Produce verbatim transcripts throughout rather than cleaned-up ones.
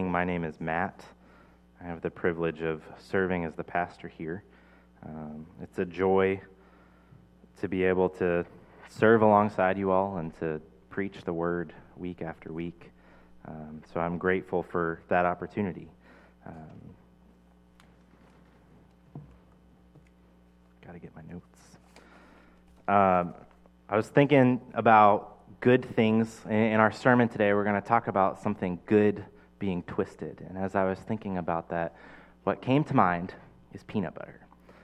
morning. My name is Matt. I have the privilege of serving as the pastor here. Um, it's a joy to be able to serve alongside you all and to preach the word week after week. Um, so I'm grateful for that opportunity. Um, Got to get my notes. Um, I was thinking about good things. In our sermon today, we're going to talk about something good being twisted. And as I was thinking about that, what came to mind is peanut butter.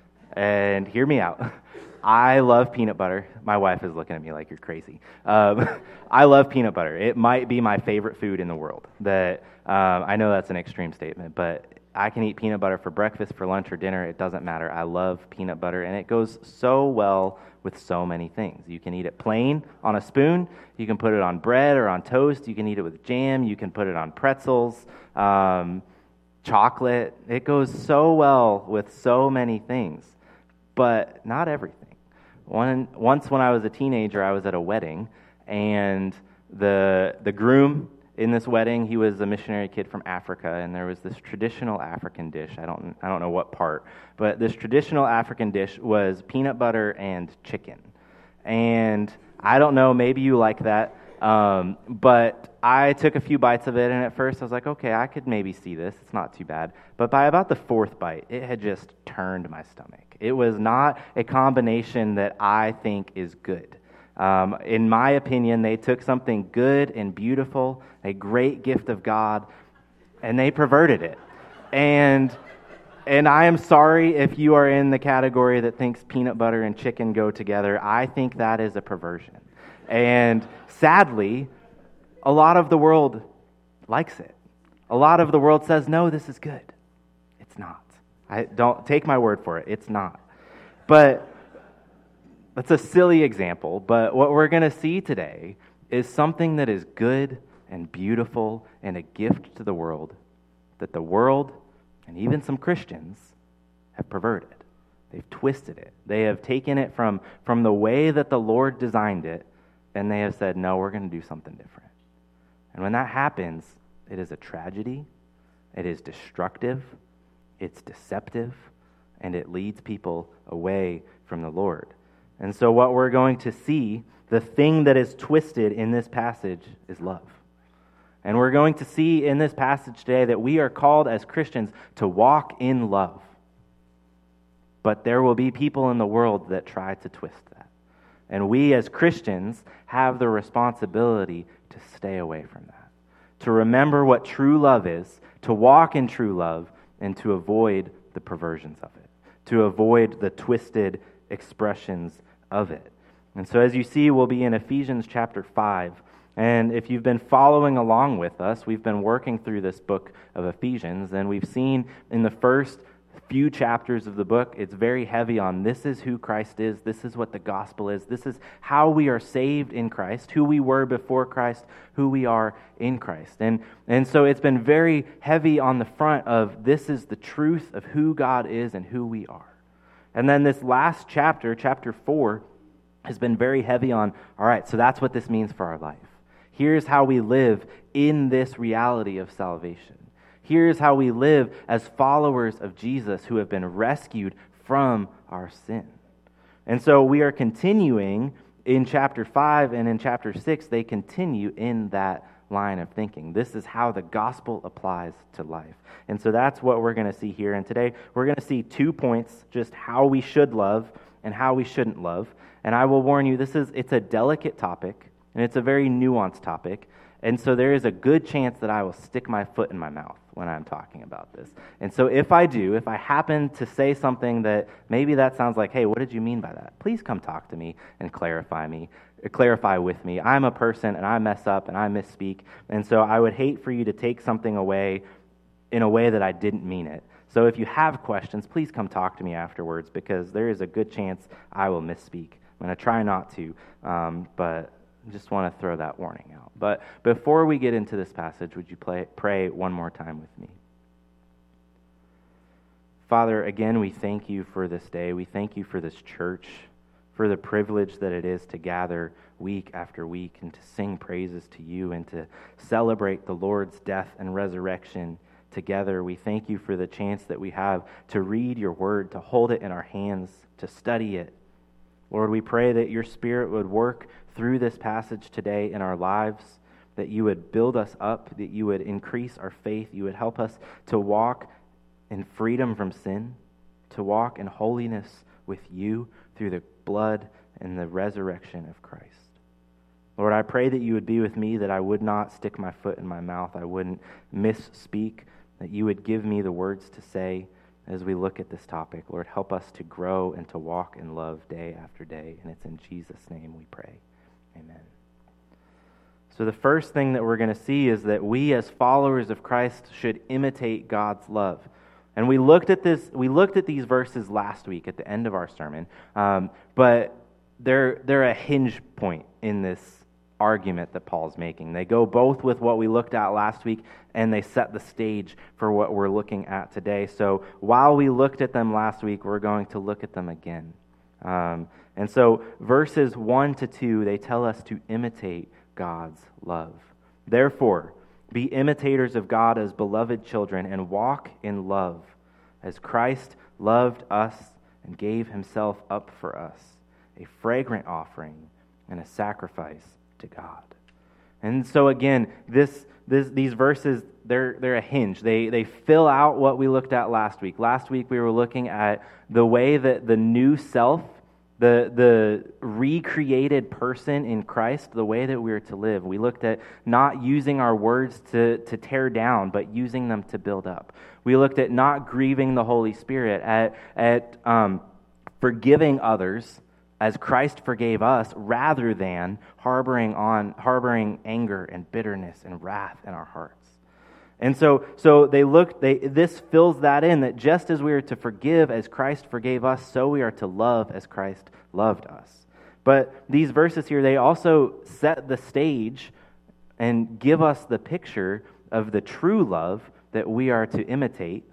And hear me out. I love peanut butter. My wife is looking at me like you're crazy. Um, I love peanut butter. It might be my favorite food in the world. That um, I know that's an extreme statement, but I can eat peanut butter for breakfast, for lunch, or dinner. It doesn't matter. I love peanut butter, and it goes so well with so many things. You can eat it plain on a spoon. You can put it on bread or on toast. You can eat it with jam. You can put it on pretzels, um, chocolate. It goes so well with so many things, but not everything. One, once when I was a teenager, I was at a wedding, and the the groom in this wedding, he was a missionary kid from Africa, and there was this traditional African dish. I don't I don't know what part, but this traditional African dish was peanut butter and chicken. And I don't know, maybe you like that, um, but I took a few bites of it, and at first I was like, okay, I could maybe see this. It's not too bad. But by about the fourth bite, it had just turned my stomach. It was not a combination that I think is good. Um, in my opinion, they took something good and beautiful, a great gift of God, and they perverted it. And and I am sorry if you are in the category that thinks peanut butter and chicken go together. I think that is a perversion. And sadly, a lot of the world likes it. A lot of the world says, no, this is good. It's not. I don't take my word for it. It's not. But that's a silly example, but what we're going to see today is something that is good and beautiful and a gift to the world that the world and even some Christians have perverted. They've twisted it. They have taken it from, from the way that the Lord designed it, and they have said, no, we're going to do something different. And when that happens, it is a tragedy, it is destructive, it's deceptive, and it leads people away from the Lord. And so what we're going to see, the thing that is twisted in this passage is love. And we're going to see in this passage today that we are called as Christians to walk in love. But there will be people in the world that try to twist that. And we as Christians have the responsibility to stay away from that, to remember what true love is, to walk in true love, and to avoid the perversions of it, to avoid the twisted expressions of it. And so as you see, we'll be in Ephesians chapter five. And if you've been following along with us, we've been working through this book of Ephesians, and we've seen in the first few chapters of the book, it's very heavy on this is who Christ is, this is what the gospel is, this is how we are saved in Christ, who we were before Christ, who we are in Christ. And, and so it's been very heavy on the front of this is the truth of who God is and who we are. And then this last chapter, chapter four, has been very heavy on, all right, so that's what this means for our life. Here's how we live in this reality of salvation. Here's how we live as followers of Jesus who have been rescued from our sin. And so we are continuing in chapter five, and in chapter six, they continue in that line of thinking. This is how the gospel applies to life. And so that's what we're going to see here. And today we're going to see two points, just how we should love and how we shouldn't love. And I will warn you, this is it's a delicate topic, and it's a very nuanced topic. And so there is a good chance that I will stick my foot in my mouth when I'm talking about this. And so if I do, if I happen to say something that maybe that sounds like, hey, what did you mean by that? Please come talk to me and clarify me, clarify with me. I'm a person, and I mess up, and I misspeak. And so I would hate for you to take something away in a way that I didn't mean it. So if you have questions, please come talk to me afterwards, because there is a good chance I will misspeak. I'm going to try not to, um, but I just want to throw that warning out. But before we get into this passage, would you play, pray one more time with me? Father, again, we thank you for this day. We thank you for this church, for the privilege that it is to gather week after week and to sing praises to you and to celebrate the Lord's death and resurrection together. We thank you for the chance that we have to read your word, to hold it in our hands, to study it. Lord, we pray that your Spirit would work through this passage today in our lives, that you would build us up, that you would increase our faith, you would help us to walk in freedom from sin, to walk in holiness with you through the blood and the resurrection of Christ. Lord, I pray that you would be with me, that I would not stick my foot in my mouth, I wouldn't misspeak, that you would give me the words to say as we look at this topic. Lord, help us to grow and to walk in love day after day, and it's in Jesus' name we pray. Amen. So the first thing that we're going to see is that we as followers of Christ should imitate God's love. And we looked at this. We looked at these verses last week at the end of our sermon, um, but they're they're a hinge point in this argument that Paul's making. They go both with what we looked at last week, and they set the stage for what we're looking at today. So while we looked at them last week, we're going to look at them again. Um, and so verses one to two, they tell us to imitate God's love. Therefore, be imitators of God as beloved children, and walk in love, as Christ loved us and gave himself up for us, a fragrant offering and a sacrifice to God. And so again, this, this these verses, they're they're a hinge. They they fill out what we looked at last week. Last week we were looking at the way that the new self, The the recreated person in Christ, the way that we are to live. We looked at not using our words to, to tear down, but using them to build up. We looked at not grieving the Holy Spirit, at, at um, forgiving others as Christ forgave us, rather than harboring on harboring anger and bitterness and wrath in our hearts. And so, so they look. They this fills that in, that just as we are to forgive as Christ forgave us, so we are to love as Christ loved us. But these verses here, they also set the stage and give us the picture of the true love that we are to imitate,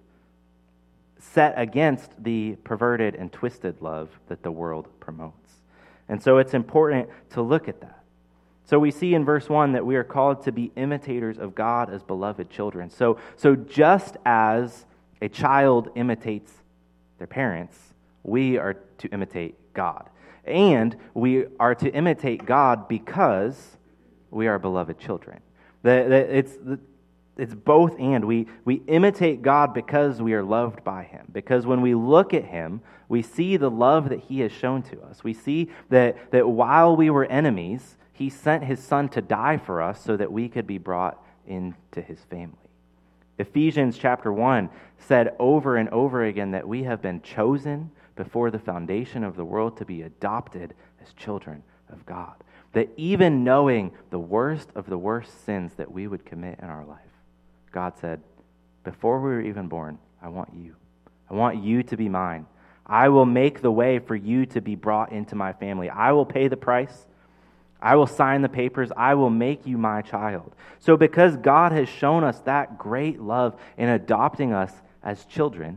set against the perverted and twisted love that the world promotes. And so it's important to look at that. So we see in verse one that we are called to be imitators of God as beloved children. So, so just as a child imitates their parents, we are to imitate God. And we are to imitate God because we are beloved children. The, the, it's, it's both and. We, we imitate God because we are loved by him. Because when we look at him, we see the love that he has shown to us. We see that, that while we were enemies, he sent his son to die for us so that we could be brought into his family. Ephesians chapter one said over and over again that we have been chosen before the foundation of the world to be adopted as children of God. That even knowing the worst of the worst sins that we would commit in our life, God said, before we were even born, I want you. I want you to be mine. I will make the way for you to be brought into my family. I will pay the price. I will sign the papers. I will make you my child. So because God has shown us that great love in adopting us as children,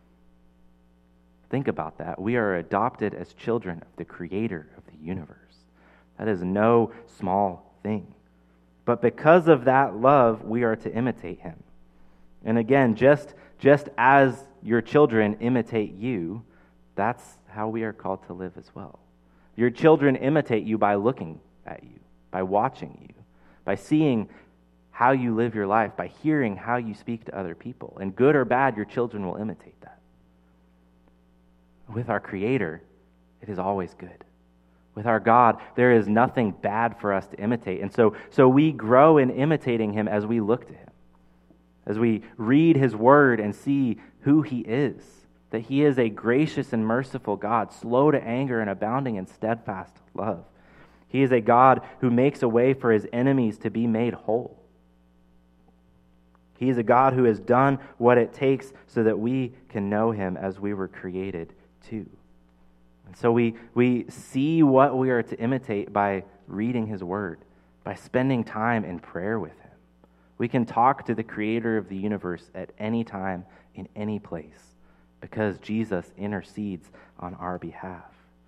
think about that. We are adopted as children of the Creator of the universe. That is no small thing. But because of that love, we are to imitate him. And again, just, just as your children imitate you, that's how we are called to live as well. Your children imitate you by looking at you, by watching you, by seeing how you live your life, by hearing how you speak to other people. And good or bad, your children will imitate that. With our Creator, it is always good. With our God, there is nothing bad for us to imitate. And so, so we grow in imitating him as we look to him, as we read his word and see who he is, that he is a gracious and merciful God, slow to anger and abounding in steadfast love. He is a God who makes a way for his enemies to be made whole. He is a God who has done what it takes so that we can know him as we were created to. And so we, we see what we are to imitate by reading his word, by spending time in prayer with him. We can talk to the Creator of the universe at any time, in any place, because Jesus intercedes on our behalf.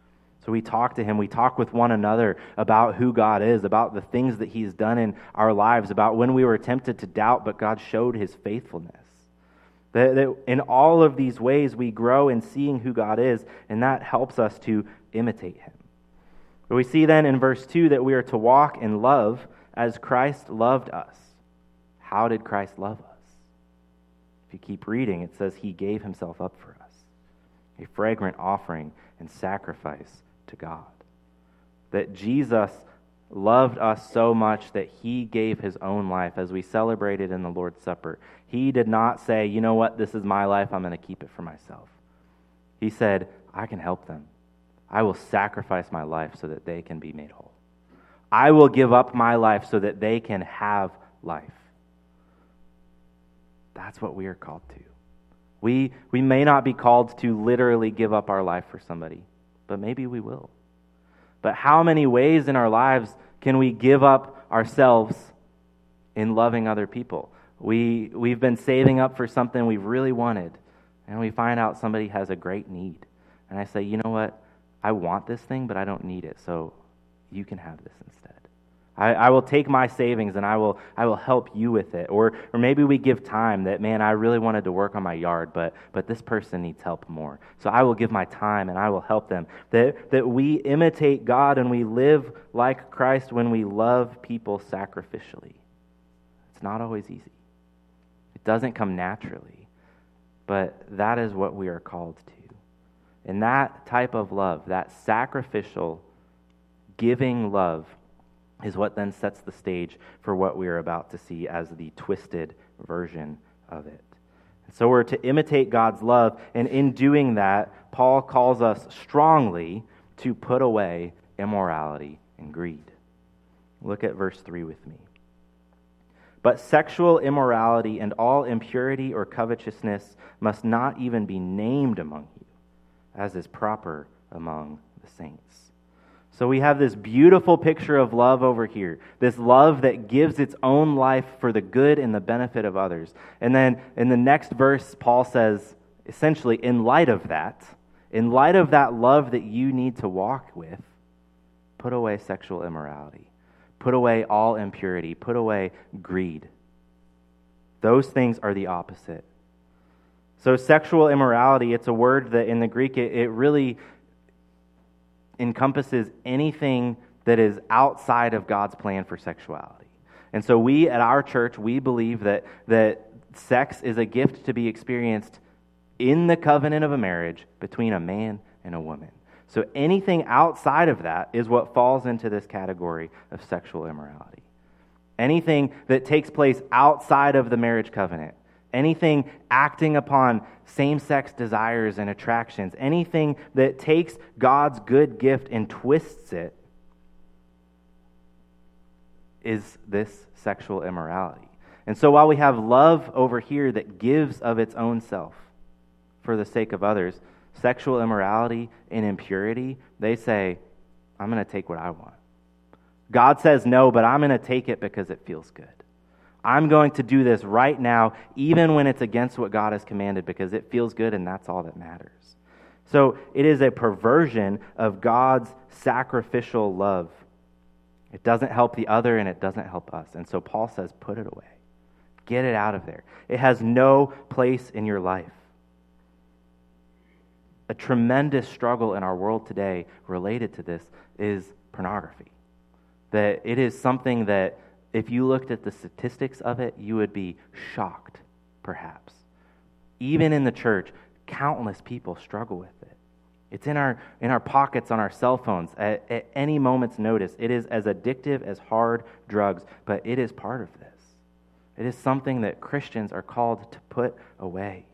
So we talk to him, we talk with one another about who God is, about the things that he's done in our lives, about when we were tempted to doubt, but God showed his faithfulness. That, that in all of these ways, we grow in seeing who God is, and that helps us to imitate him. But we see then in verse two that we are to walk in love as Christ loved us. How did Christ love us? If you keep reading, it says he gave himself up for us, a fragrant offering and sacrifice to God. That Jesus loved us so much that he gave his own life, as we celebrated in the Lord's Supper. He did not say, you know what, this is my life, I'm going to keep it for myself. He said, I can help them. I will sacrifice my life so that they can be made whole. I will give up my life so that they can have life. That's what we are called to. We, we may not be called to literally give up our life for somebody, but maybe we will. But how many ways in our lives can we give up ourselves in loving other people? We, we've been saving up for something we've really wanted, and we find out somebody has a great need. And I say, you know what? I want this thing, but I don't need it, so you can have this instead. I, I will take my savings and I will I will help you with it. Or or maybe we give time that, man, I really wanted to work on my yard, but but this person needs help more. So I will give my time and I will help them. That that we imitate God and we live like Christ when we love people sacrificially. It's not always easy. It doesn't come naturally. But that is what we are called to. And that type of love, that sacrificial, giving love, is what then sets the stage for what we are about to see as the twisted version of it. And so we're to imitate God's love, and in doing that, Paul calls us strongly to put away immorality and greed. Look at verse three with me. But sexual immorality and all impurity or covetousness must not even be named among you, as is proper among the saints. So we have this beautiful picture of love over here, this love that gives its own life for the good and the benefit of others. And then in the next verse, Paul says, essentially, in light of that, in light of that love that you need to walk with, put away sexual immorality, put away all impurity, put away greed. Those things are the opposite. So sexual immorality, it's a word that in the Greek, it, it really encompasses anything that is outside of God's plan for sexuality. And so we at our church, we believe that, that sex is a gift to be experienced in the covenant of a marriage between a man and a woman. So anything outside of that is what falls into this category of sexual immorality. Anything that takes place outside of the marriage covenant, anything acting upon same-sex desires and attractions, anything that takes God's good gift and twists it, is this sexual immorality. And so while we have love over here that gives of its own self for the sake of others, sexual immorality and impurity, they say, I'm going to take what I want. God says no, but I'm going to take it because it feels good. I'm going to do this right now, even when it's against what God has commanded, because it feels good and that's all that matters. So it is a perversion of God's sacrificial love. It doesn't help the other and it doesn't help us. And so Paul says, put it away. Get it out of there. It has no place in your life. A tremendous struggle in our world today related to this is pornography. That it is something that if you looked at the statistics of it, you would be shocked, perhaps. Even in the church, countless people struggle with it. It's in our in our pockets on our cell phones at, at any moment's notice. It is as addictive as hard drugs, but it is part of this. It is something that Christians are called to put away.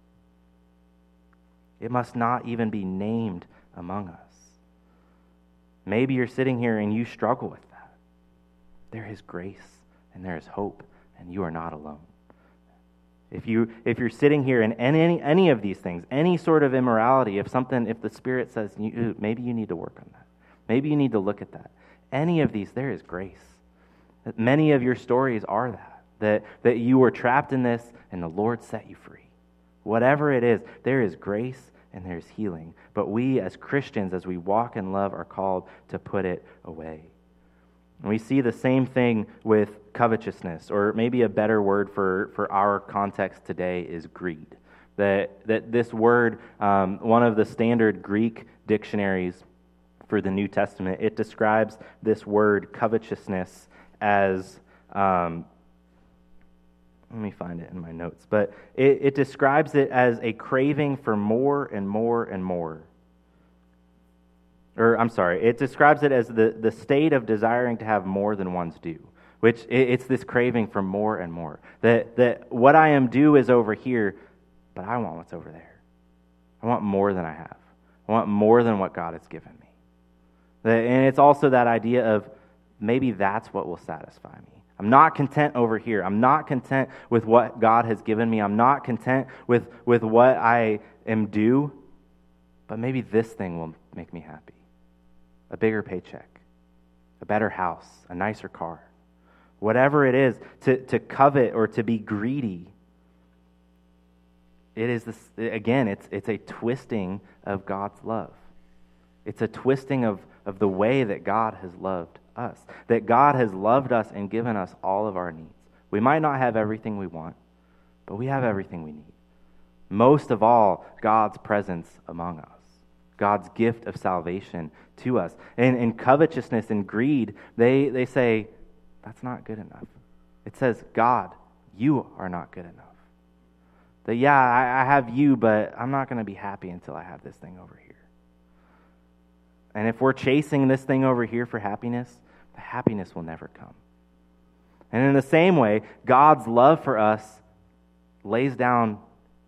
It must not even be named among us. Maybe you're sitting here and you struggle with that. There is grace and there is hope, and you are not alone. If you if you're sitting here and any any of these things, any sort of immorality, if something, if the Spirit says you, maybe you need to work on that, maybe you need to look at that. Any of these, there is grace. Many of your stories are that that that you were trapped in this and the Lord set you free. Whatever it is, there is grace and there's healing. But we as Christians, as we walk in love, are called to put it away. And we see the same thing with covetousness, or maybe a better word for, for our context today is greed. That, that this word, um, one of the standard Greek dictionaries for the New Testament, it describes this word covetousness as, um, let me find it in my notes, but it, it describes it as a craving for more and more and more. Or, I'm sorry, it describes it as the, the state of desiring to have more than one's due, which it, it's this craving for more and more. That, that what I am due is over here, but I want what's over there. I want more than I have. I want more than what God has given me. That, and it's also that idea of maybe that's what will satisfy me. I'm not content over here. I'm not content with what God has given me. I'm not content with, with what I am due, but maybe this thing will make me happy. A bigger paycheck, a better house, a nicer car. Whatever it is, to, to covet or to be greedy, it is, this, again, it's, it's a twisting of God's love. It's a twisting of, of the way that God has loved us, that God has loved us and given us all of our needs. We might not have everything we want, but we have everything we need. Most of all, God's presence among us. God's gift of salvation to us. And in covetousness and greed, they, they say, that's not good enough. It says, God, you are not good enough. That, yeah, I, I have you, but I'm not going to be happy until I have this thing over here. And if we're chasing this thing over here for happiness, the happiness will never come. And in the same way, God's love for us lays down,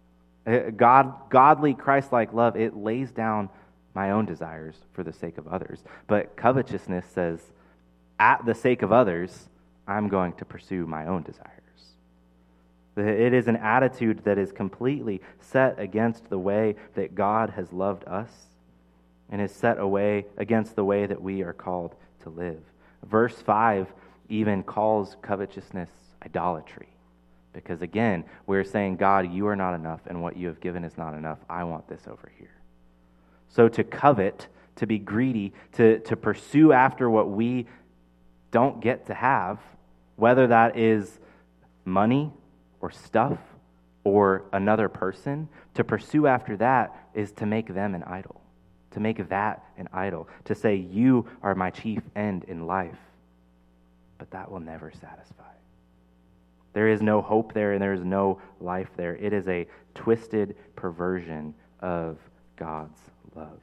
God, godly, Christ-like love, it lays down my own desires for the sake of others. But covetousness says, at the sake of others, I'm going to pursue my own desires. It is an attitude that is completely set against the way that God has loved us and is set away against the way that we are called to live. Verse five even calls covetousness idolatry. Because again, we're saying, God, you are not enough, and what you have given is not enough. I want this over here. So to covet, to be greedy, to, to pursue after what we don't get to have, whether that is money or stuff or another person, to pursue after that is to make them an idol. To make that an idol. To say, you are my chief end in life. But that will never satisfy. There is no hope there, and there is no life there. It is a twisted perversion of God's love.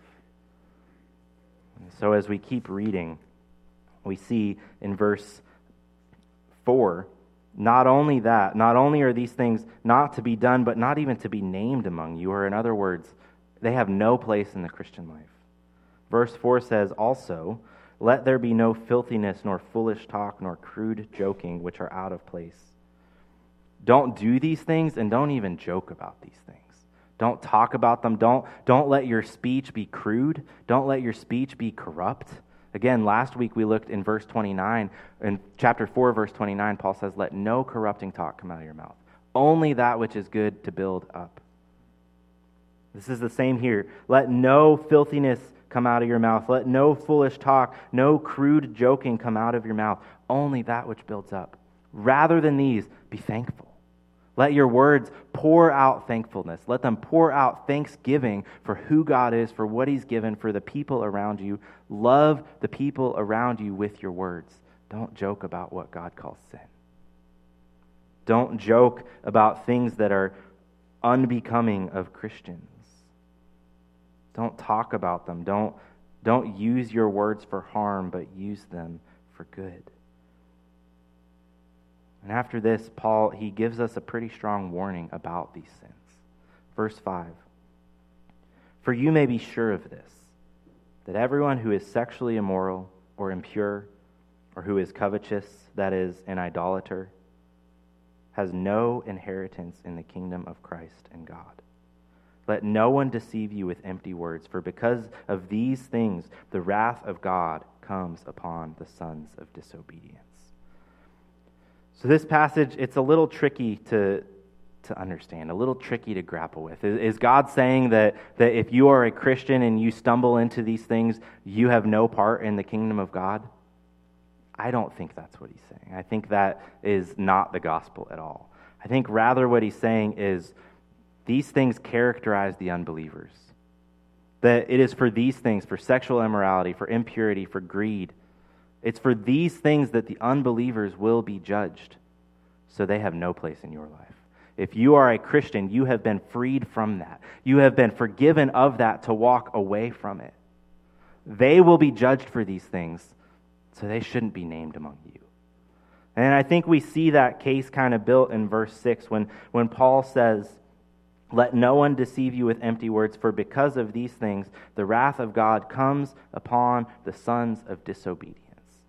And so as we keep reading, we see in verse four, not only that, not only are these things not to be done, but not even to be named among you, or in other words, they have no place in the Christian life. Verse four says, also, let there be no filthiness, nor foolish talk, nor crude joking, which are out of place. Don't do these things, and don't even joke about these things. Don't talk about them. Don't, don't let your speech be crude. Don't let your speech be corrupt. Again, last week we looked in verse twenty-nine. In chapter four, verse twenty-nine, Paul says, let no corrupting talk come out of your mouth. Only that which is good to build up. This is the same here. Let no filthiness come out of your mouth. Let no foolish talk, no crude joking come out of your mouth. Only that which builds up. Rather than these, be thankful. Let your words pour out thankfulness. Let them pour out thanksgiving for who God is, for what He's given, for the people around you. Love the people around you with your words. Don't joke about what God calls sin. Don't joke about things that are unbecoming of Christians. Don't talk about them. Don't, don't use your words for harm, but use them for good. And after this, Paul, he gives us a pretty strong warning about these sins. Verse five, for you may be sure of this, that everyone who is sexually immoral or impure, or who is covetous, that is, an idolater, has no inheritance in the kingdom of Christ and God. Let no one deceive you with empty words, for because of these things, the wrath of God comes upon the sons of disobedience. So this passage, it's a little tricky to, to understand, a little tricky to grapple with. Is, is God saying that, that if you are a Christian and you stumble into these things, you have no part in the kingdom of God? I don't think that's what he's saying. I think that is not the gospel at all. I think rather what he's saying is these things characterize the unbelievers. That it is for these things, for sexual immorality, for impurity, for greed. It's for these things that the unbelievers will be judged. So they have no place in your life. If you are a Christian, you have been freed from that. You have been forgiven of that to walk away from it. They will be judged for these things, so they shouldn't be named among you. And I think we see that case kind of built in verse six when, when Paul says, "Let no one deceive you with empty words, for because of these things the wrath of God comes upon the sons of disobedience."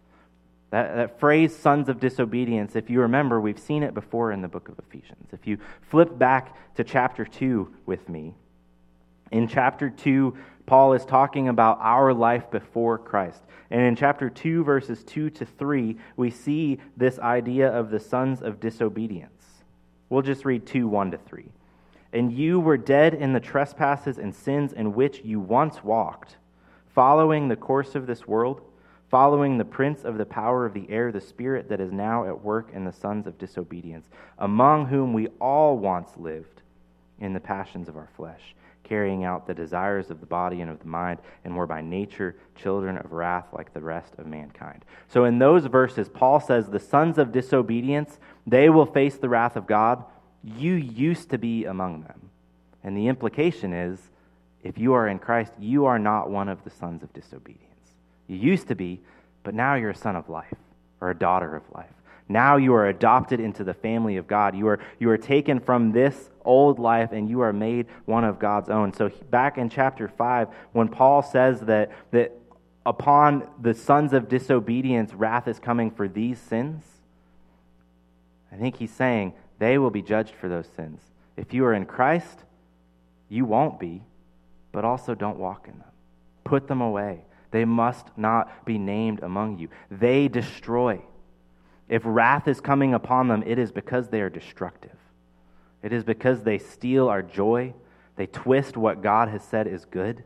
That, that phrase, sons of disobedience, if you remember, we've seen it before in the book of Ephesians. If you flip back to chapter two with me, in chapter two, Paul is talking about our life before Christ. And in chapter two, verses two to three, we see this idea of the sons of disobedience. We'll just read two, one to three. "And you were dead in the trespasses and sins in which you once walked, following the course of this world, following the prince of the power of the air, the spirit that is now at work in the sons of disobedience, among whom we all once lived in the passions of our flesh, carrying out the desires of the body and of the mind, and were by nature children of wrath like the rest of mankind." So in those verses, Paul says the sons of disobedience, they will face the wrath of God. You used to be among them. And the implication is, if you are in Christ, you are not one of the sons of disobedience. You used to be, but now you're a son of life or a daughter of life. Now you are adopted into the family of God. You are, you are taken from this old life and you are made one of God's own. So back in chapter five, when Paul says that, that upon the sons of disobedience, wrath is coming for these sins, I think he's saying they will be judged for those sins. If you are in Christ, you won't be, but also don't walk in them. Put them away. They must not be named among you. They destroy. If wrath is coming upon them, it is because they are destructive. It is because they steal our joy. They twist what God has said is good.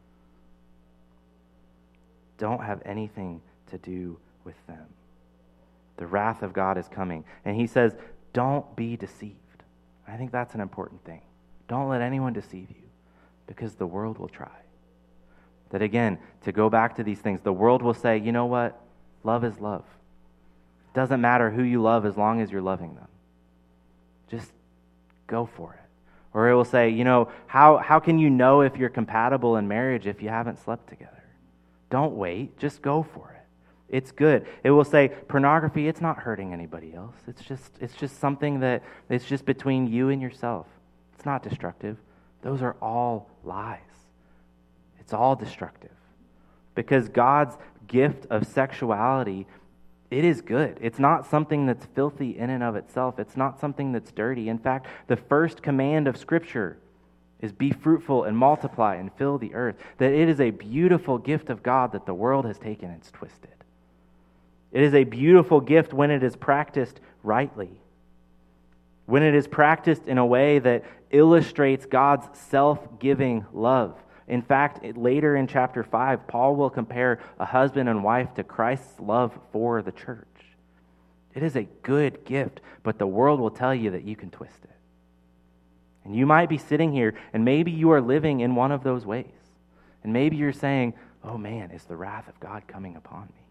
Don't have anything to do with them. The wrath of God is coming. And he says, don't be deceived. I think that's an important thing. Don't let anyone deceive you, because the world will try. That again, to go back to these things, the world will say, you know what? Love is love. It doesn't matter who you love as long as you're loving them. Just go for it. Or it will say, you know, how, how can you know if you're compatible in marriage if you haven't slept together? Don't wait. Just go for it. It's good. It will say, pornography, it's not hurting anybody else. It's just, it's just something that it's just between you and yourself. It's not destructive. Those are all lies. It's all destructive. Because God's gift of sexuality, it is good. It's not something that's filthy in and of itself. It's not something that's dirty. In fact, the first command of Scripture is be fruitful and multiply and fill the earth. That it is a beautiful gift of God that the world has taken and it's twisted. It is a beautiful gift when it is practiced rightly. When it is practiced in a way that illustrates God's self-giving love. In fact, later in chapter five, Paul will compare a husband and wife to Christ's love for the church. It is a good gift, but the world will tell you that you can twist it. And you might be sitting here, and maybe you are living in one of those ways. And maybe you're saying, oh man, is the wrath of God coming upon me?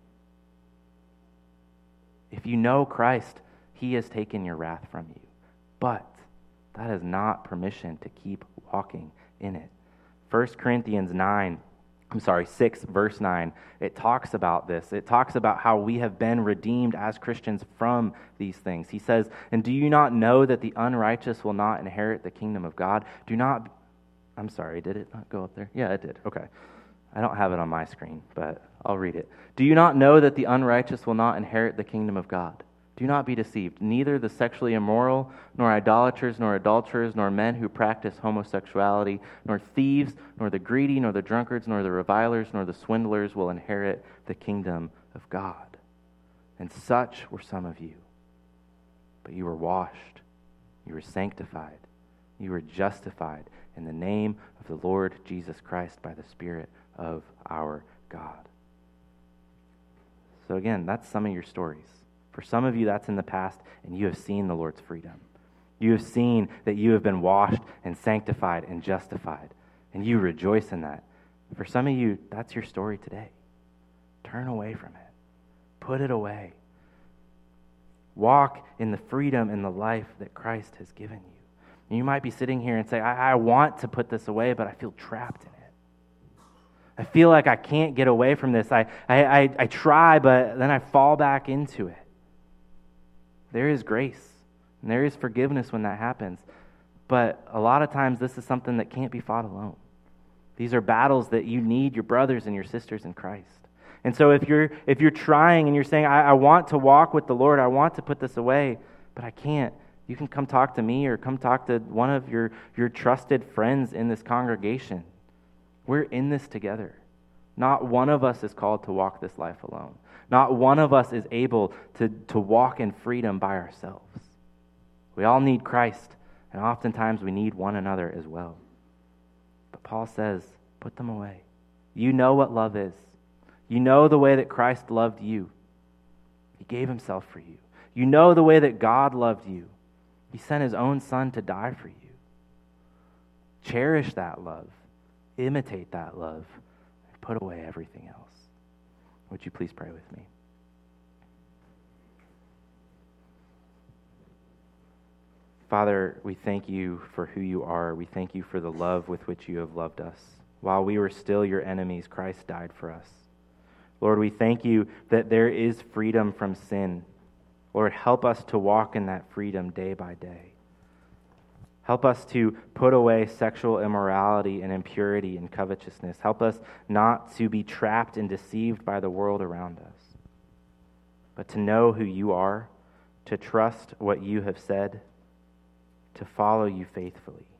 If you know Christ, he has taken your wrath from you. But that is not permission to keep walking in it. First Corinthians nine, I'm sorry, six, verse nine, it talks about this. It talks about how we have been redeemed as Christians from these things. He says, and do you not know that the unrighteous will not inherit the kingdom of God? Do not, I'm sorry, did it not go up there? Yeah, it did. Okay. I don't have it on my screen, but I'll read it. Do you not know that the unrighteous will not inherit the kingdom of God? Do not be deceived. Neither the sexually immoral, nor idolaters, nor adulterers, nor men who practice homosexuality, nor thieves, nor the greedy, nor the drunkards, nor the revilers, nor the swindlers will inherit the kingdom of God. And such were some of you. But you were washed, You were sanctified. You were justified in the name of the Lord Jesus Christ by the Spirit of our God. So again, that's some of your stories. For some of you, that's in the past, and you have seen the Lord's freedom. You have seen that you have been washed and sanctified and justified, and you rejoice in that. For some of you, that's your story today. Turn away from it. Put it away. Walk in the freedom and the life that Christ has given you. And you might be sitting here and say, I, I want to put this away, but I feel trapped in it. I feel like I can't get away from this. I, I, I, I try, but then I fall back into it. There is grace, and there is forgiveness when that happens. But a lot of times, this is something that can't be fought alone. These are battles that you need your brothers and your sisters in Christ. And so if you're if you're trying and you're saying, I, I want to walk with the Lord, I want to put this away, but I can't, you can come talk to me or come talk to one of your, your trusted friends in this congregation. We're in this together. Not one of us is called to walk this life alone. Not one of us is able to, to walk in freedom by ourselves. We all need Christ, and oftentimes we need one another as well. But Paul says, put them away. You know what love is. You know the way that Christ loved you. He gave himself for you. You know the way that God loved you. He sent his own son to die for you. Cherish that love. Imitate that love. And put away everything else. Would you please pray with me? Father, we thank you for who you are. We thank you for the love with which you have loved us. While we were still your enemies, Christ died for us. Lord, we thank you that there is freedom from sin. Lord, help us to walk in that freedom day by day. Help us to put away sexual immorality and impurity and covetousness. Help us not to be trapped and deceived by the world around us, but to know who you are, to trust what you have said, to follow you faithfully.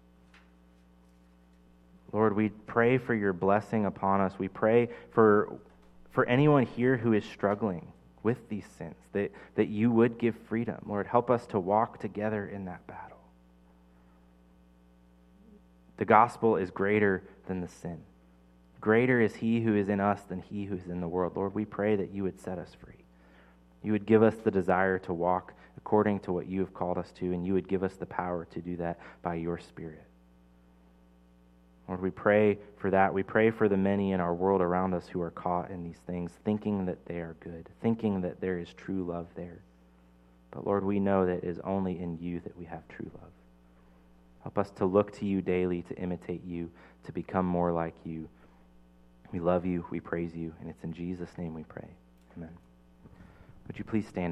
Lord, we pray for your blessing upon us. We pray for For anyone here who is struggling with these sins, that, that you would give freedom. Lord, help us to walk together in that battle. The gospel is greater than the sin. Greater is he who is in us than he who is in the world. Lord, we pray that you would set us free. You would give us the desire to walk according to what you have called us to, and you would give us the power to do that by your Spirit. Lord, we pray for that. We pray for the many in our world around us who are caught in these things, thinking that they are good, thinking that there is true love there. But Lord, we know that it is only in you that we have true love. Help us to look to you daily, to imitate you, to become more like you. We love you, we praise you, and it's in Jesus' name we pray. Amen. Would you please stand?